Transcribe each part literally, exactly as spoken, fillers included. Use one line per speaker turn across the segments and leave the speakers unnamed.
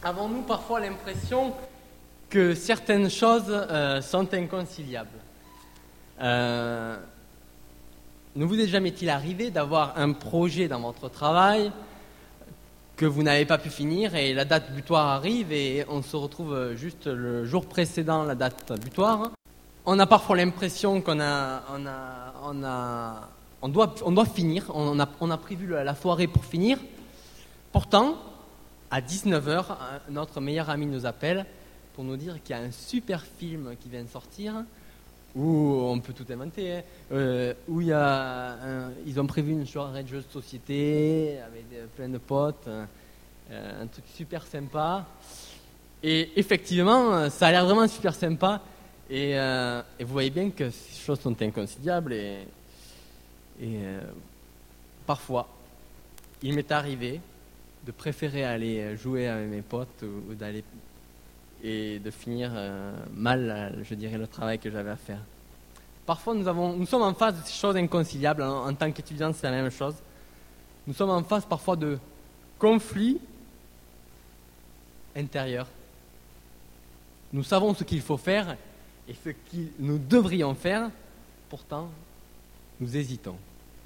Avons-nous parfois l'impression que certaines choses euh, sont inconciliables? euh, Ne vous est jamais-il arrivé d'avoir un projet dans votre travail que vous n'avez pas pu finir et la date butoir arrive et on se retrouve juste le jour précédent la date butoir? On a parfois l'impression qu'on a, on a, on a, on doit, on doit finir, on a, on a prévu la soirée pour finir. Pourtant, à dix-neuf heures, notre meilleur ami nous appelle pour nous dire qu'il y a un super film qui vient de sortir, où on peut tout inventer, hein, euh, où il y a un, ils ont prévu une soirée de jeux de société avec des, plein de potes, euh, un truc super sympa. Et effectivement, ça a l'air vraiment super sympa. Et, euh, et vous voyez bien que ces choses sont inconciliables. Et, et euh, parfois, il m'est arrivé de préférer aller jouer avec mes potes ou, ou d'aller et de finir euh, mal, je dirais, le travail que j'avais à faire. Parfois, nous, avons, nous sommes en face de ces choses inconciliables. En, en tant qu'étudiants, c'est la même chose. Nous sommes en face parfois de conflits intérieurs. Nous savons ce qu'il faut faire et ce que nous devrions faire. Pourtant, nous hésitons.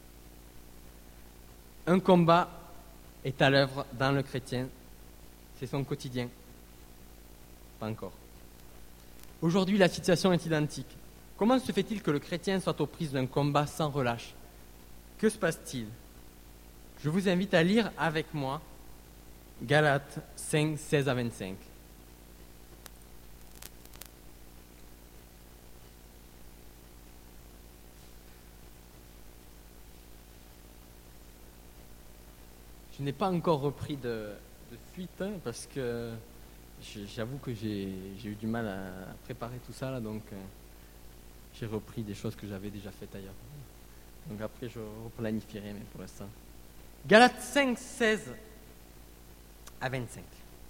Un combat est à l'œuvre dans le chrétien. C'est son quotidien. Pas encore. Aujourd'hui, la situation est identique. Comment se fait-il que le chrétien soit aux prises d'un combat sans relâche? Que se passe-t-il? Je vous invite à lire avec moi Galates cinq, seize à vingt-cinq. Je n'ai pas encore repris de, de suite hein, parce que j'avoue que j'ai, j'ai eu du mal à préparer tout ça, là, donc euh, j'ai repris des choses que j'avais déjà faites ailleurs. Donc après, je replanifierai, mais pour l'instant. Galates cinq, seize à vingt-cinq.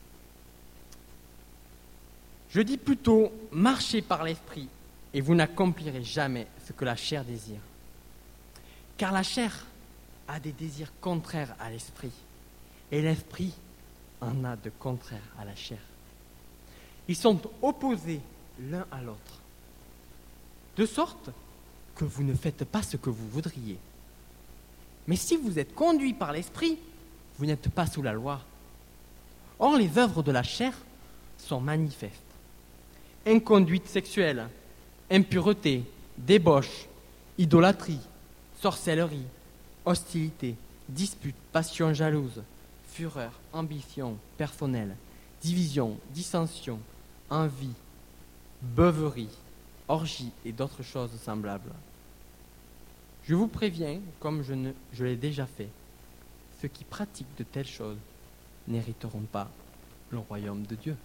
Je dis plutôt, marchez par l'esprit, et vous n'accomplirez jamais ce que la chair désire. Car la chair a des désirs contraires à l'esprit, et l'esprit en a de contraires à la chair. Ils sont opposés l'un à l'autre, de sorte que vous ne faites pas ce que vous voudriez. Mais si vous êtes conduits par l'esprit, vous n'êtes pas sous la loi. Or, les œuvres de la chair sont manifestes. Inconduite sexuelle, impureté, débauche, idolâtrie, sorcellerie, hostilité, dispute, passion jalouse, fureur, ambition personnelle, division, dissension, envie, beuverie, orgie et d'autres choses semblables. Je vous préviens, comme je, ne, je l'ai déjà fait, ceux qui pratiquent de telles choses n'hériteront pas le royaume de Dieu.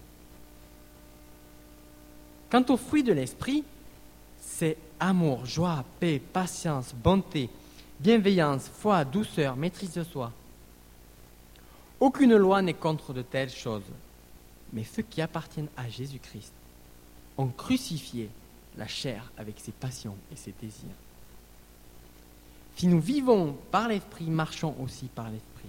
Quant aux fruits de l'esprit, c'est amour, joie, paix, patience, bonté, bienveillance, foi, douceur, maîtrise de soi. Aucune loi n'est contre de telles choses, mais ceux qui appartiennent à Jésus-Christ ont crucifié la chair avec ses passions et ses désirs. Si nous vivons par l'esprit, marchons aussi par l'esprit.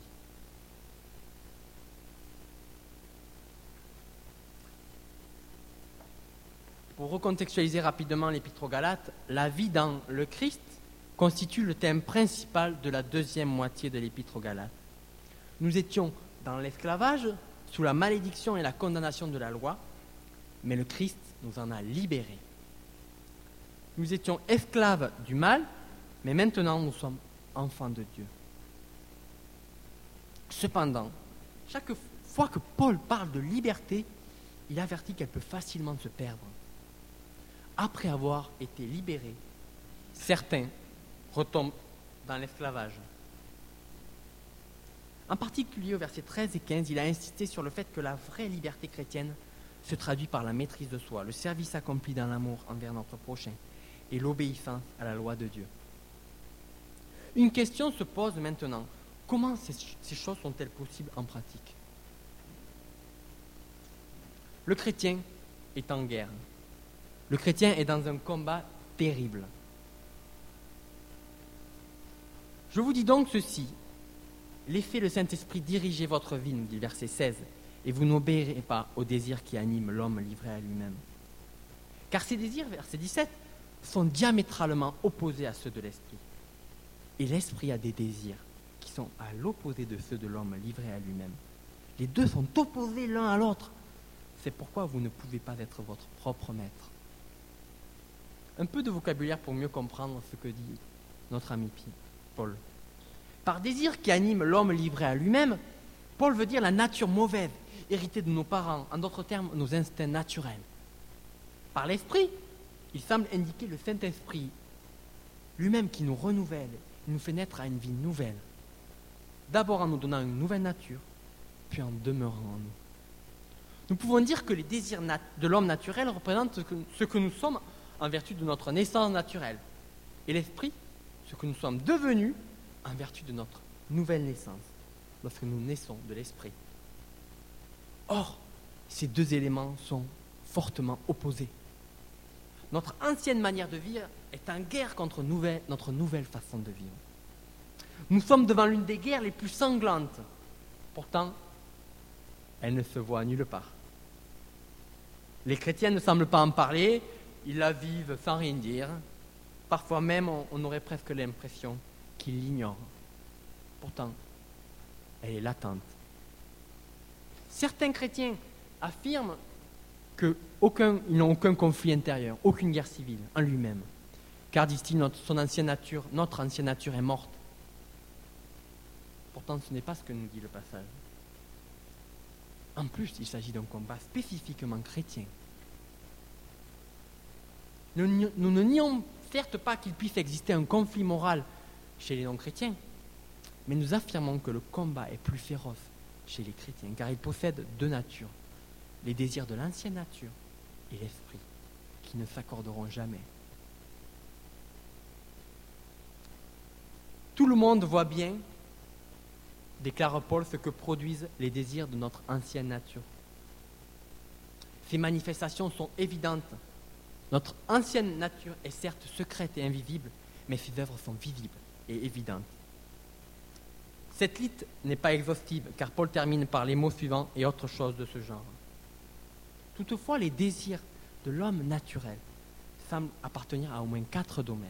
Pour recontextualiser rapidement l'Épître aux Galates, la vie dans le Christ constitue le thème principal de la deuxième moitié de l'Épître aux Galates. Nous étions dans l'esclavage, sous la malédiction et la condamnation de la loi, mais le Christ nous en a libérés. Nous étions esclaves du mal, mais maintenant nous sommes enfants de Dieu. Cependant, chaque fois que Paul parle de liberté, il avertit qu'elle peut facilement se perdre. Après avoir été libérés, certains retombent dans l'esclavage. En particulier au verset treize et quinze, il a insisté sur le fait que la vraie liberté chrétienne se traduit par la maîtrise de soi, le service accompli dans l'amour envers notre prochain et l'obéissance à la loi de Dieu. Une question se pose maintenant. Comment ces, ces choses sont-elles possibles en pratique? Le chrétien est en guerre. Le chrétien est dans un combat terrible. Je vous dis donc ceci. Laissez le Saint-Esprit diriger votre vie, nous dit le verset seize, et vous n'obéirez pas aux désirs qui animent l'homme livré à lui-même. Car ces désirs, verset dix-sept, sont diamétralement opposés à ceux de l'esprit. Et l'esprit a des désirs qui sont à l'opposé de ceux de l'homme livré à lui-même. Les deux sont opposés l'un à l'autre. C'est pourquoi vous ne pouvez pas être votre propre maître. Un peu de vocabulaire pour mieux comprendre ce que dit notre ami Paul. Par désir qui anime l'homme livré à lui-même, Paul veut dire la nature mauvaise, héritée de nos parents, en d'autres termes, nos instincts naturels. Par l'esprit, il semble indiquer le Saint-Esprit, lui-même qui nous renouvelle, il nous fait naître à une vie nouvelle. D'abord en nous donnant une nouvelle nature, puis en demeurant en nous. Nous pouvons dire que les désirs nat- de l'homme naturel représentent ce que, ce que nous sommes en vertu de notre naissance naturelle, et l'esprit, ce que nous sommes devenus en vertu de notre nouvelle naissance, lorsque nous naissons de l'esprit. Or, ces deux éléments sont fortement opposés. Notre ancienne manière de vivre est en guerre contre nouvelle, notre nouvelle façon de vivre. Nous sommes devant l'une des guerres les plus sanglantes. Pourtant, elle ne se voit nulle part. Les chrétiens ne semblent pas en parler, ils la vivent sans rien dire. Parfois même, on, on aurait presque l'impression qu'ils l'ignorent. Pourtant, elle est latente. Certains chrétiens affirment qu'ils n'ont aucun conflit intérieur, aucune guerre civile en lui-même. Car, disent-ils, notre, son ancienne nature, notre ancienne nature est morte. Pourtant, ce n'est pas ce que nous dit le passage. En plus, il s'agit d'un combat spécifiquement chrétien. Nous, nous ne nions certes pas qu'il puisse exister un conflit moral chez les non-chrétiens, mais nous affirmons que le combat est plus féroce chez les chrétiens, car ils possèdent deux natures, les désirs de l'ancienne nature et l'esprit, qui ne s'accorderont jamais. Tout le monde voit bien, déclare Paul, ce que produisent les désirs de notre ancienne nature. Ces manifestations sont évidentes. Notre ancienne nature est certes secrète et invisible, mais ses œuvres sont visibles et évidentes. Cette liste n'est pas exhaustive, car Paul termine par les mots suivants et autre chose de ce genre. Toutefois, les désirs de l'homme naturel semblent appartenir à au moins quatre domaines.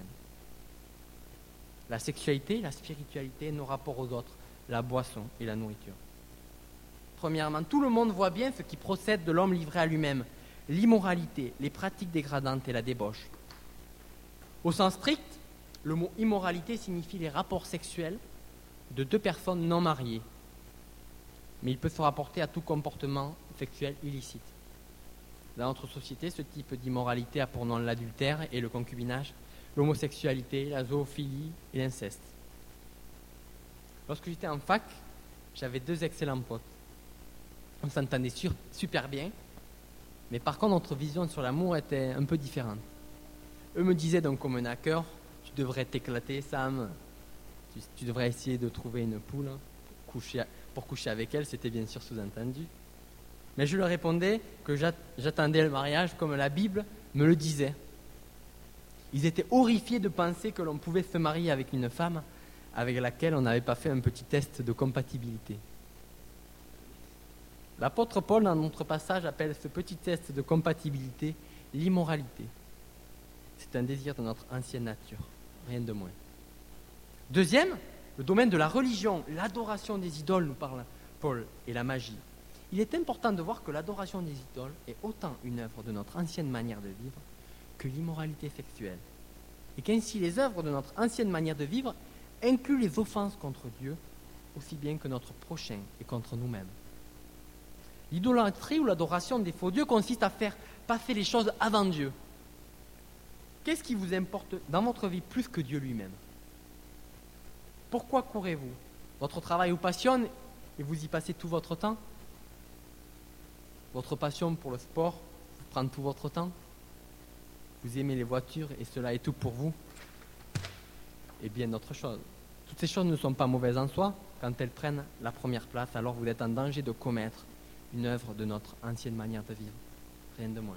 La sexualité, la spiritualité, nos rapports aux autres, la boisson et la nourriture. Premièrement, tout le monde voit bien ce qui procède de l'homme livré à lui-même, l'immoralité, les pratiques dégradantes et la débauche. Au sens strict, le mot immoralité signifie les rapports sexuels de deux personnes non mariées, mais il peut se rapporter à tout comportement sexuel illicite. Dans notre société, ce type d'immoralité a pour nom l'adultère et le concubinage, l'homosexualité, la zoophilie et l'inceste. Lorsque j'étais en fac, j'avais deux excellents potes. On s'entendait sur, super bien, mais par contre notre vision sur l'amour était un peu différente. Eux me disaient d'un commun accord, tu devrais t'éclater Sam, tu, tu devrais essayer de trouver une poule pour coucher, pour coucher avec elle, c'était bien sûr sous-entendu. Mais je leur répondais que j'attendais le mariage comme la Bible me le disait. Ils étaient horrifiés de penser que l'on pouvait se marier avec une femme avec laquelle on n'avait pas fait un petit test de compatibilité. L'apôtre Paul, dans notre passage, appelle ce petit test de compatibilité l'immoralité. C'est un désir de notre ancienne nature, rien de moins. Deuxième, le domaine de la religion, l'adoration des idoles, nous parle Paul, et la magie. Il est important de voir que l'adoration des idoles est autant une œuvre de notre ancienne manière de vivre que l'immoralité sexuelle. Et qu'ainsi les œuvres de notre ancienne manière de vivre incluent les offenses contre Dieu, aussi bien que notre prochain et contre nous-mêmes. L'idolâtrie ou l'adoration des faux dieux consiste à faire passer les choses avant Dieu. Qu'est-ce qui vous importe dans votre vie plus que Dieu lui-même? Pourquoi courez-vous? Votre travail vous passionne et vous y passez tout votre temps? Votre passion pour le sport vous prend tout votre temps? Vous aimez les voitures et cela est tout pour vous? Et bien d'autres choses. Toutes ces choses ne sont pas mauvaises en soi. Quand elles prennent la première place, alors vous êtes en danger de commettre une œuvre de notre ancienne manière de vivre. Rien de moins.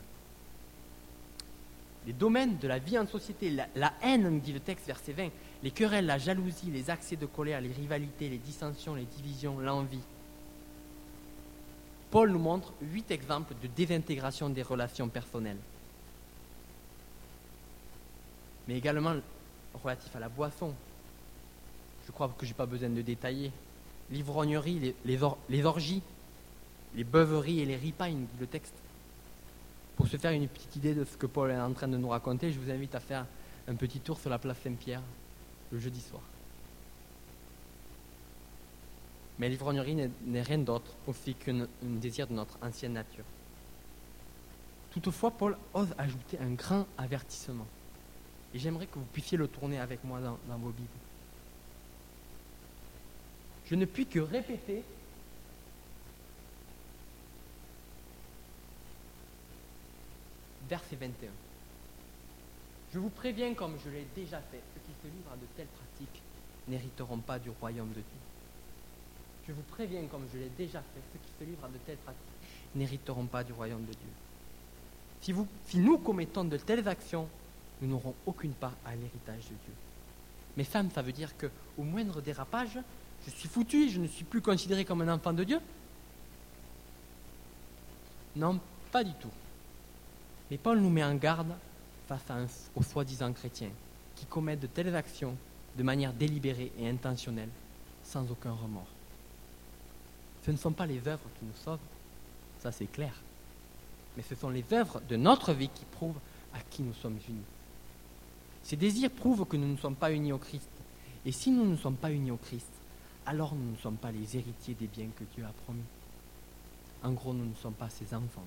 Les domaines de la vie en société, la, la haine, nous dit le texte, verset vingt, les querelles, la jalousie, les accès de colère, les rivalités, les dissensions, les divisions, l'envie. Paul nous montre huit exemples de désintégration des relations personnelles. Mais également relatif à la boisson. Je crois que je n'ai pas besoin de détailler. L'ivrognerie, les, les, or, les orgies, les beuveries et les ripailles, dit le texte. Pour se faire une petite idée de ce que Paul est en train de nous raconter, je vous invite à faire un petit tour sur la place Saint-Pierre le jeudi soir. Mais l'ivrognerie n'est, n'est rien d'autre aussi qu'un désir de notre ancienne nature. Toutefois, Paul ose ajouter un grand avertissement. Et j'aimerais que vous puissiez le tourner avec moi dans, dans vos Bibles. Je ne puis que répéter verset vingt et un. Je vous préviens, comme je l'ai déjà fait, ceux qui se livrent à de telles pratiques n'hériteront pas du royaume de Dieu. Je vous préviens, comme je l'ai déjà fait, ceux qui se livrent à de telles pratiques n'hériteront pas du royaume de Dieu. Si, vous, si nous commettons de telles actions, nous n'aurons aucune part à l'héritage de Dieu. Mais femme, ça veut dire qu'au moindre dérapage, je suis foutu, je ne suis plus considéré comme un enfant de Dieu? Non, pas du tout. Mais Paul nous met en garde face à un, aux soi-disant chrétiens qui commettent de telles actions de manière délibérée et intentionnelle, sans aucun remords. Ce ne sont pas les œuvres qui nous sauvent, ça c'est clair, mais ce sont les œuvres de notre vie qui prouvent à qui nous sommes unis. Ces désirs prouvent que nous ne sommes pas unis au Christ. Et si nous ne sommes pas unis au Christ, alors nous ne sommes pas les héritiers des biens que Dieu a promis. En gros, nous ne sommes pas ses enfants.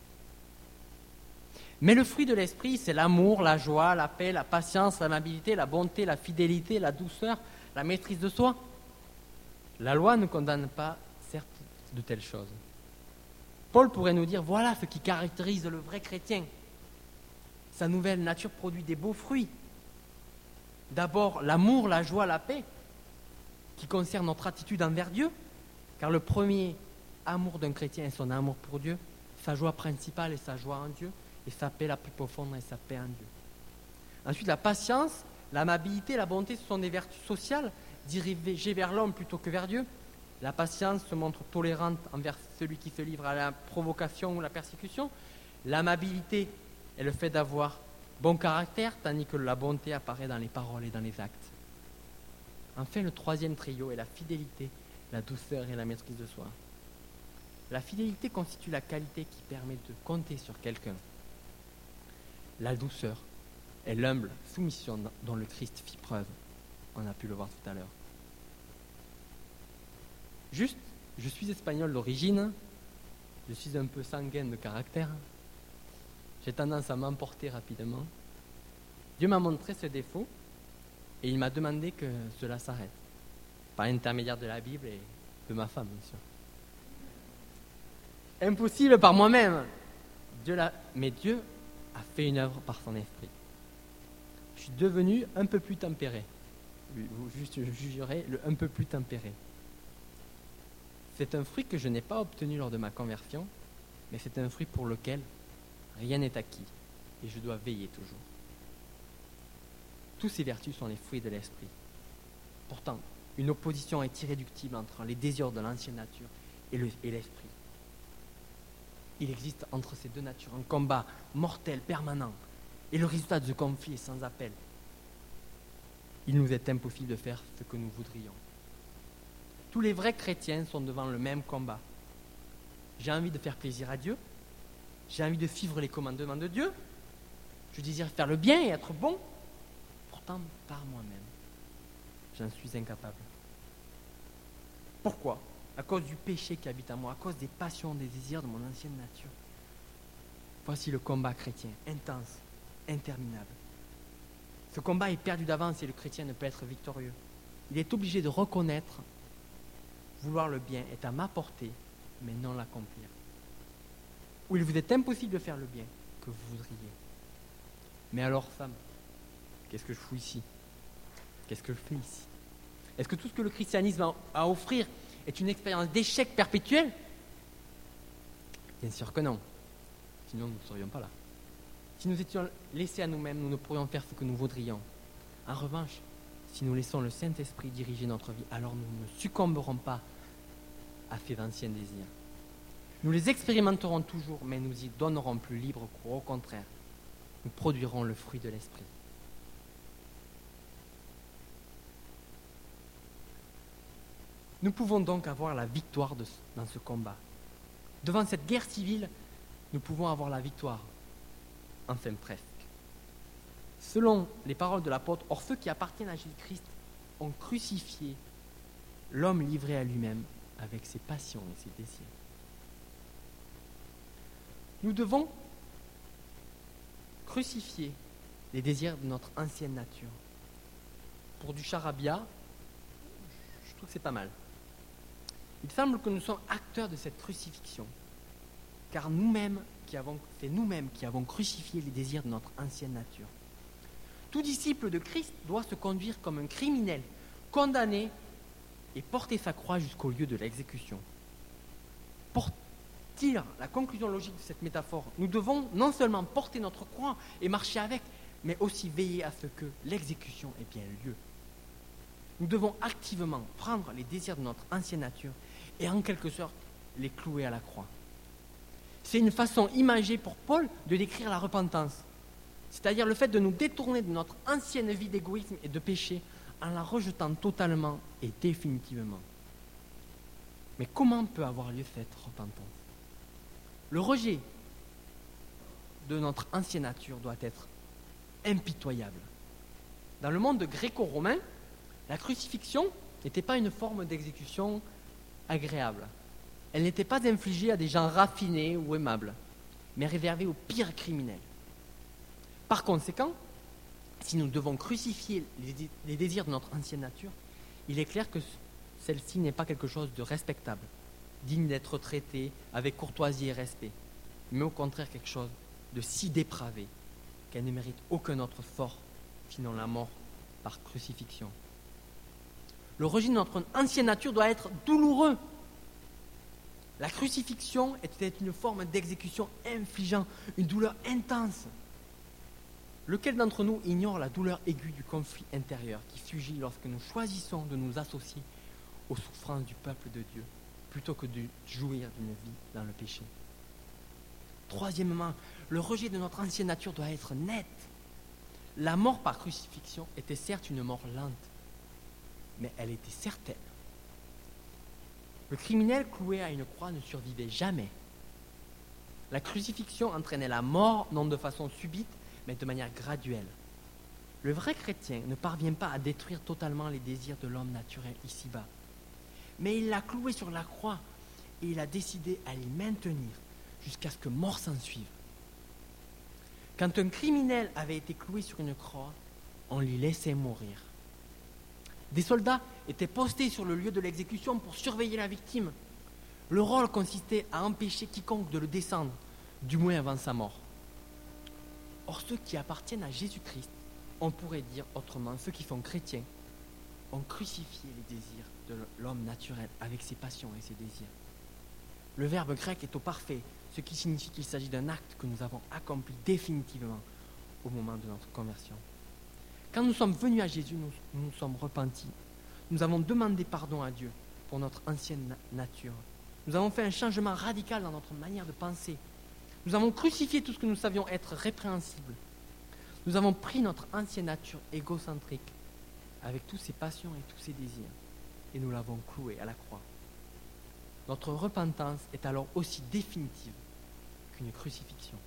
Mais le fruit de l'esprit, c'est l'amour, la joie, la paix, la patience, l'amabilité, la bonté, la fidélité, la douceur, la maîtrise de soi. La loi ne condamne pas, certes, de telles choses. Paul pourrait nous dire, voilà ce qui caractérise le vrai chrétien. Sa nouvelle nature produit des beaux fruits. D'abord, l'amour, la joie, la paix, qui concerne notre attitude envers Dieu, car le premier amour d'un chrétien est son amour pour Dieu, sa joie principale est sa joie en Dieu, et sa paix la plus profonde est sa paix en Dieu. Ensuite, la patience, l'amabilité, la bonté, ce sont des vertus sociales dirigées vers l'homme plutôt que vers Dieu. La patience se montre tolérante envers celui qui se livre à la provocation ou la persécution. L'amabilité est le fait d'avoir bon caractère, tandis que la bonté apparaît dans les paroles et dans les actes. Enfin, le troisième trio est la fidélité, la douceur et la maîtrise de soi. La fidélité constitue la qualité qui permet de compter sur quelqu'un. La douceur est l'humble soumission dont le Christ fit preuve. On a pu le voir tout à l'heure. Juste, je suis espagnol d'origine, je suis un peu sanguin de caractère, j'ai tendance à m'emporter rapidement. Dieu m'a montré ce défaut et il m'a demandé que cela s'arrête, par l'intermédiaire de la Bible et de ma femme, bien sûr. Impossible par moi-même, Dieu l'a... mais Dieu a fait une œuvre par son esprit. Je suis devenu un peu plus tempéré. Vous juste jugerez le un peu plus tempéré. C'est un fruit que je n'ai pas obtenu lors de ma conversion, mais c'est un fruit pour lequel rien n'est acquis et je dois veiller toujours. Toutes ces vertus sont les fruits de l'esprit. Pourtant, une opposition est irréductible entre les désirs de l'ancienne nature et, le, et l'esprit. Il existe entre ces deux natures un combat mortel, permanent, et le résultat de ce conflit est sans appel. Il nous est impossible de faire ce que nous voudrions. Tous les vrais chrétiens sont devant le même combat. J'ai envie de faire plaisir à Dieu, j'ai envie de suivre les commandements de Dieu, je désire faire le bien et être bon, pourtant par moi-même, j'en suis incapable. Pourquoi ? À cause du péché qui habite en moi, à cause des passions, des désirs de mon ancienne nature. Voici le combat chrétien, intense, interminable. Ce combat est perdu d'avance et le chrétien ne peut être victorieux. Il est obligé de reconnaître, vouloir le bien est à ma portée, mais non l'accomplir. Ou il vous est impossible de faire le bien que vous voudriez. Mais alors, femme, qu'est-ce que je fous ici ? Qu'est-ce que je fais ici ? Est-ce que tout ce que le christianisme a à offrir est une expérience d'échec perpétuel ? Bien sûr que non. Sinon, nous ne serions pas là. Si nous étions laissés à nous-mêmes, nous ne pourrions faire ce que nous voudrions. En revanche, si nous laissons le Saint-Esprit diriger notre vie, alors nous ne succomberons pas à ces anciens désirs. Nous les expérimenterons toujours, mais nous y donnerons plus libre cours. Au contraire, nous produirons le fruit de l'esprit. Nous pouvons donc avoir la victoire de, dans ce combat. Devant cette guerre civile, nous pouvons avoir la victoire. Enfin presque. Selon les paroles de l'apôtre, or ceux qui appartiennent à Jésus-Christ ont crucifié l'homme livré à lui-même avec ses passions et ses désirs. Nous devons crucifier les désirs de notre ancienne nature. Pour du charabia, je trouve que c'est pas mal. Il semble que nous sommes acteurs de cette crucifixion, car nous-mêmes, qui avons, c'est nous-mêmes qui avons crucifié les désirs de notre ancienne nature. Tout disciple de Christ doit se conduire comme un criminel, condamné et porter sa croix jusqu'au lieu de l'exécution. Pour tirer la conclusion logique de cette métaphore, nous devons non seulement porter notre croix et marcher avec, mais aussi veiller à ce que l'exécution ait bien lieu. Nous devons activement prendre les désirs de notre ancienne nature et en quelque sorte les clouer à la croix. C'est une façon imagée pour Paul de décrire la repentance, c'est-à-dire le fait de nous détourner de notre ancienne vie d'égoïsme et de péché en la rejetant totalement et définitivement. Mais comment peut avoir lieu cette repentance ? Le rejet de notre ancienne nature doit être impitoyable. Dans le monde gréco-romain, la crucifixion n'était pas une forme d'exécution agréable. Elle n'était pas infligée à des gens raffinés ou aimables, mais réservée aux pires criminels. Par conséquent, si nous devons crucifier les désirs de notre ancienne nature, il est clair que celle-ci n'est pas quelque chose de respectable, digne d'être traité avec courtoisie et respect, mais au contraire quelque chose de si dépravé qu'elle ne mérite aucun autre sort, sinon la mort par crucifixion. Le rejet de notre ancienne nature doit être douloureux. La crucifixion était une forme d'exécution infligeant une douleur intense. Lequel d'entre nous ignore la douleur aiguë du conflit intérieur qui surgit lorsque nous choisissons de nous associer aux souffrances du peuple de Dieu plutôt que de jouir d'une vie dans le péché? Troisièmement, le rejet de notre ancienne nature doit être net. La mort par crucifixion était certes une mort lente, mais elle était certaine. Le criminel cloué à une croix ne survivait jamais. La crucifixion entraînait la mort, non de façon subite, mais de manière graduelle. Le vrai chrétien ne parvient pas à détruire totalement les désirs de l'homme naturel ici-bas. Mais il l'a cloué sur la croix et il a décidé à l'y maintenir jusqu'à ce que mort s'en suive. Quand un criminel avait été cloué sur une croix, on l'y laissait mourir. Des soldats étaient postés sur le lieu de l'exécution pour surveiller la victime. Le rôle consistait à empêcher quiconque de le descendre, du moins avant sa mort. Or, ceux qui appartiennent à Jésus-Christ, on pourrait dire autrement, ceux qui sont chrétiens, ont crucifié les désirs de l'homme naturel avec ses passions et ses désirs. Le verbe grec est au parfait, ce qui signifie qu'il s'agit d'un acte que nous avons accompli définitivement au moment de notre conversion. Quand nous sommes venus à Jésus, nous nous sommes repentis. Nous avons demandé pardon à Dieu pour notre ancienne na- nature. Nous avons fait un changement radical dans notre manière de penser. Nous avons crucifié tout ce que nous savions être répréhensible. Nous avons pris notre ancienne nature égocentrique avec toutes ses passions et tous ses désirs et nous l'avons cloué à la croix. Notre repentance est alors aussi définitive qu'une crucifixion.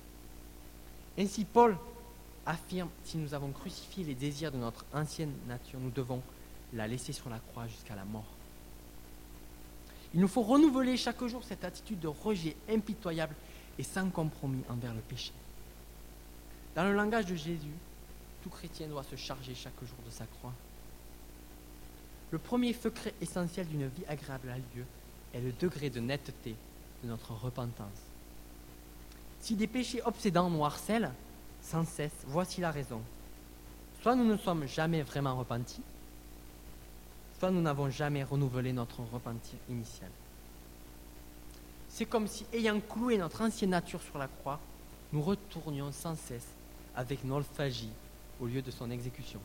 Ainsi, Paul affirme, si nous avons crucifié les désirs de notre ancienne nature, nous devons la laisser sur la croix jusqu'à la mort. Il nous faut renouveler chaque jour cette attitude de rejet impitoyable et sans compromis envers le péché. Dans le langage de Jésus, tout chrétien doit se charger chaque jour de sa croix. Le premier secret essentiel d'une vie agréable à Dieu est le degré de netteté de notre repentance. Si des péchés obsédants nous harcèlent sans cesse, voici la raison. Soit nous ne sommes jamais vraiment repentis, soit nous n'avons jamais renouvelé notre repentir initial. C'est comme si, ayant cloué notre ancienne nature sur la croix, nous retournions sans cesse avec nostalgie au lieu de son exécution.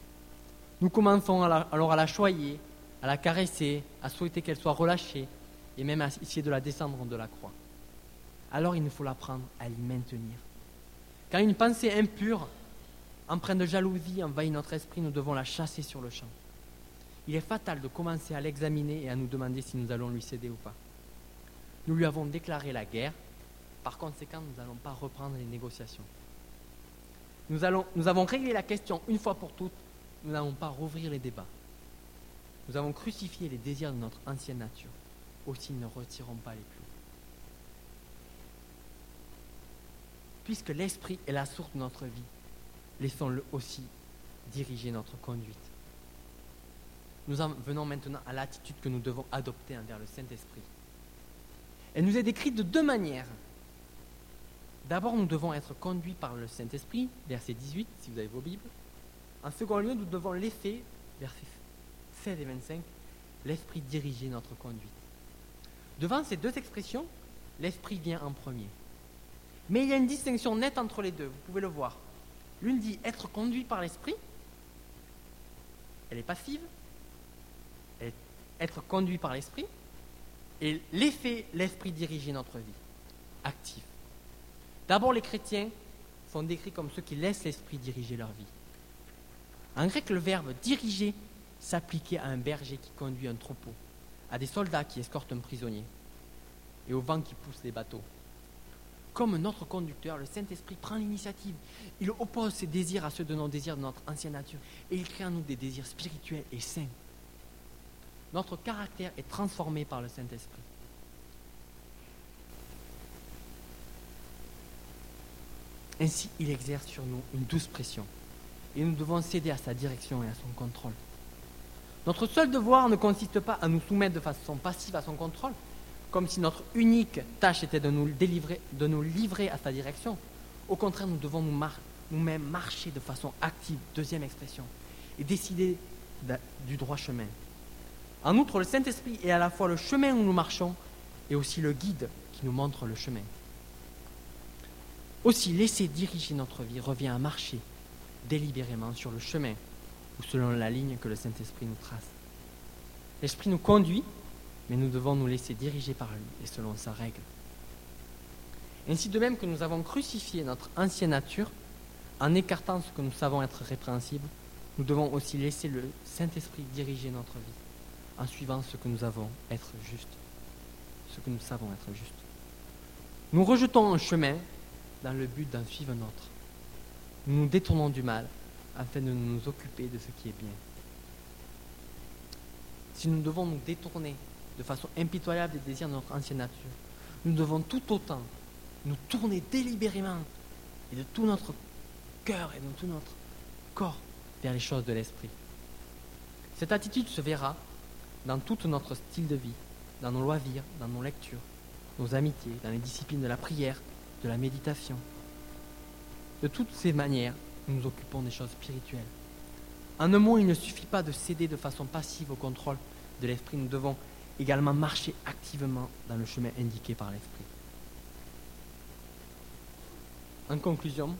Nous commençons à la, alors à la choyer, à la caresser, à souhaiter qu'elle soit relâchée, et même à essayer de la descendre de la croix. Alors il nous faut l'apprendre à l'y maintenir. Quand une pensée impure, empreinte de jalousie, envahit notre esprit, nous devons la chasser sur le champ. Il est fatal de commencer à l'examiner et à nous demander si nous allons lui céder ou pas. Nous lui avons déclaré la guerre, par conséquent, nous n'allons pas reprendre les négociations. Nous, allons, nous avons réglé la question une fois pour toutes, nous n'allons pas rouvrir les débats. Nous avons crucifié les désirs de notre ancienne nature, aussi ne retirons pas les clous. Puisque l'esprit est la source de notre vie, laissons-le aussi diriger notre conduite. Nous en venons maintenant à l'attitude que nous devons adopter envers le Saint-Esprit. Elle nous est décrite de deux manières. D'abord, nous devons être conduits par le Saint-Esprit, verset dix-huit, si vous avez vos Bibles. En second lieu, nous devons laisser, versets seize et vingt-cinq, l'Esprit diriger notre conduite. Devant ces deux expressions, l'Esprit vient en premier. Mais il y a une distinction nette entre les deux, vous pouvez le voir. L'une dit être conduit par l'Esprit, elle est passive, elle est être conduit par l'Esprit, et l'effet, l'Esprit diriger notre vie, actif. D'abord, les chrétiens sont décrits comme ceux qui laissent l'Esprit diriger leur vie. En grec, le verbe diriger s'appliquait à un berger qui conduit un troupeau, à des soldats qui escortent un prisonnier, et au vent qui pousse les bateaux. Comme notre conducteur, le Saint-Esprit prend l'initiative. Il oppose ses désirs à ceux de nos désirs de notre ancienne nature, et il crée en nous des désirs spirituels et sains. Notre caractère est transformé par le Saint-Esprit. Ainsi, il exerce sur nous une douce pression, et nous devons céder à sa direction et à son contrôle. Notre seul devoir ne consiste pas à nous soumettre de façon passive à son contrôle, comme si notre unique tâche était de nous délivrer, de nous livrer à sa direction. Au contraire, nous devons nous mar- nous-mêmes marcher de façon active, deuxième expression, et décider du droit chemin. En outre, le Saint-Esprit est à la fois le chemin où nous marchons et aussi le guide qui nous montre le chemin. Aussi, laisser diriger notre vie revient à marcher délibérément sur le chemin ou selon la ligne que le Saint-Esprit nous trace. L'Esprit nous conduit, mais nous devons nous laisser diriger par lui et selon sa règle. Ainsi de même que nous avons crucifié notre ancienne nature en écartant ce que nous savons être répréhensible, nous devons aussi laisser le Saint-Esprit diriger notre vie en suivant ce que nous avons être juste, ce que nous savons être juste. Nous rejetons un chemin dans le but d'en suivre un autre. Nous nous détournons du mal afin de nous occuper de ce qui est bien. Si nous devons nous détourner de façon impitoyable des désirs de notre ancienne nature, nous devons tout autant nous tourner délibérément et de tout notre cœur et de tout notre corps vers les choses de l'esprit. Cette attitude se verra dans tout notre style de vie, dans nos loisirs, dans nos lectures, nos amitiés, dans les disciplines de la prière, de la méditation. De toutes ces manières, nous nous occupons des choses spirituelles. En un mot, il ne suffit pas de céder de façon passive au contrôle de l'esprit, nous devons également marcher activement dans le chemin indiqué par l'esprit. En conclusion,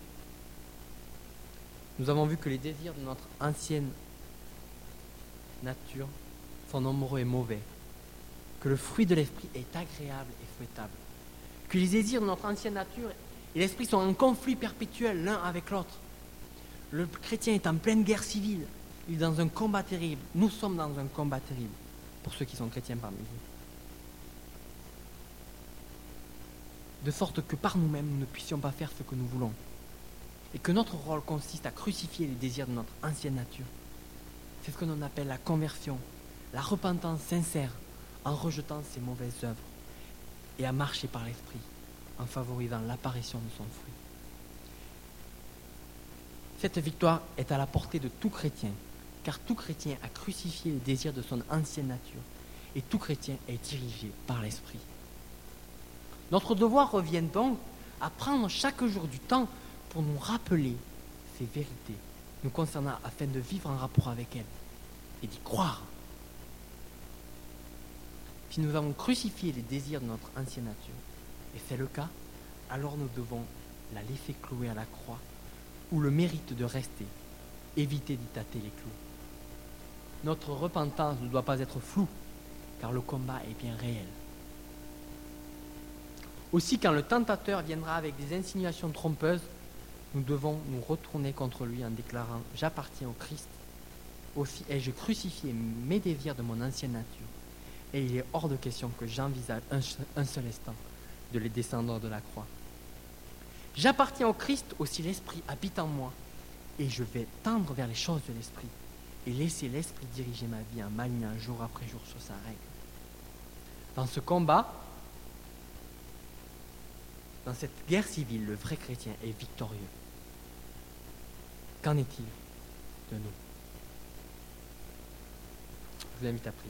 nous avons vu que les désirs de notre ancienne nature sont nombreux et mauvais, que le fruit de l'esprit est agréable et souhaitable, que les désirs de notre ancienne nature et l'esprit sont en conflit perpétuel l'un avec l'autre. Le chrétien est en pleine guerre civile, il est dans un combat terrible, nous sommes dans un combat terrible, pour ceux qui sont chrétiens parmi vous. De sorte que par nous-mêmes, nous ne puissions pas faire ce que nous voulons, et que notre rôle consiste à crucifier les désirs de notre ancienne nature. C'est ce que l'on appelle la conversion, la repentance sincère, en rejetant ses mauvaises œuvres, et à marcher par l'esprit, en favorisant l'apparition de son fruit. Cette victoire est à la portée de tout chrétien, car tout chrétien a crucifié les désirs de son ancienne nature, et tout chrétien est dirigé par l'esprit. Notre devoir revient donc à prendre chaque jour du temps pour nous rappeler ces vérités nous concernant afin de vivre en rapport avec elles et d'y croire. Si nous avons crucifié les désirs de notre ancienne nature, et c'est le cas, alors nous devons la laisser clouer à la croix, ou le mérite de rester, éviter d'y tâter les clous. Notre repentance ne doit pas être floue, car le combat est bien réel. Aussi, quand le tentateur viendra avec des insinuations trompeuses, nous devons nous retourner contre lui en déclarant « J'appartiens au Christ, aussi ai-je crucifié mes désirs de mon ancienne nature, et il est hors de question que j'envisage un, un seul instant de les descendre de la croix. J'appartiens au Christ, aussi l'Esprit habite en moi, et je vais tendre vers les choses de l'Esprit, et laisser l'Esprit diriger ma vie en m'alignant jour après jour sur sa règle. » Dans ce combat, dans cette guerre civile, le vrai chrétien est victorieux. Qu'en est-il de nous? Je vous invite à prier.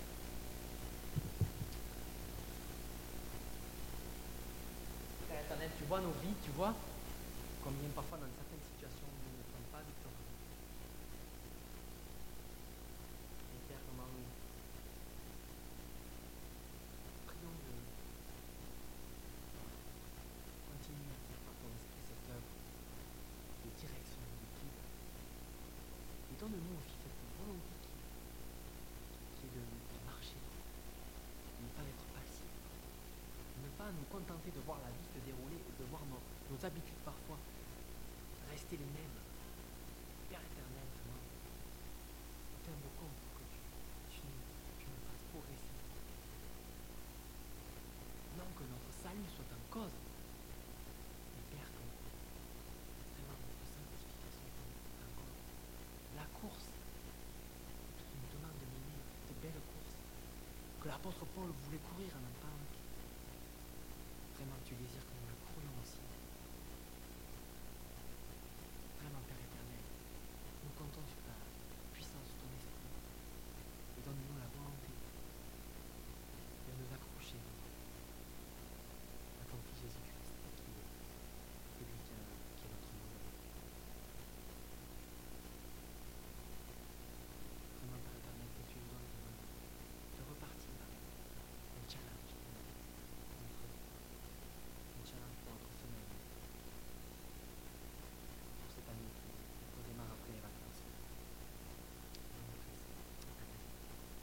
Père éternel, tu vois nos vies, tu vois combien parfois dans certaines situations nous ne sommes pas victorieux. Et Père, comment nous prions de continuer à faire par ton esprit cette œuvre de direction, de guide. Et donne-nous aussi cette volonté qui, qui est de, de marcher, de ne pas être passif, de ne pas nous contenter de voir la vie se dérouler et de voir nos, nos habitudes parfois rester les mêmes. Père éternel, vraiment, nous t'invoquons pour que tu, tu, tu nous fasses progresser. Non que notre salut soit en cause, mais Père, que vraiment notre sanctification soit en cause. La course, tu nous demandes de mener cette belle course que l'apôtre Paul voulait courir en